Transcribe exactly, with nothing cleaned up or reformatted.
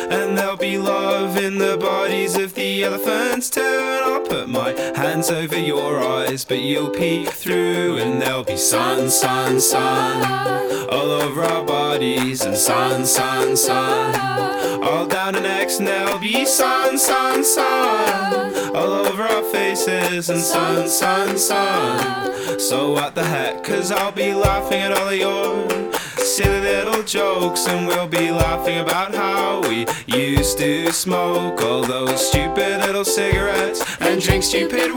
and there'll be love in the bodies of the elephants too. And I'll put my hands over your eyes, but you'll peek through, and there'll be sun, sun, sun all over our bodies, and sun, sun, sun all down our necks, and there'll be sun, sun, sun all over our faces, and sun, sun, sun. So what the heck, 'cause I'll be laughing at all of your silly little jokes, and we'll be laughing about how we used to smoke all those stupid little cigarettes and drink stupid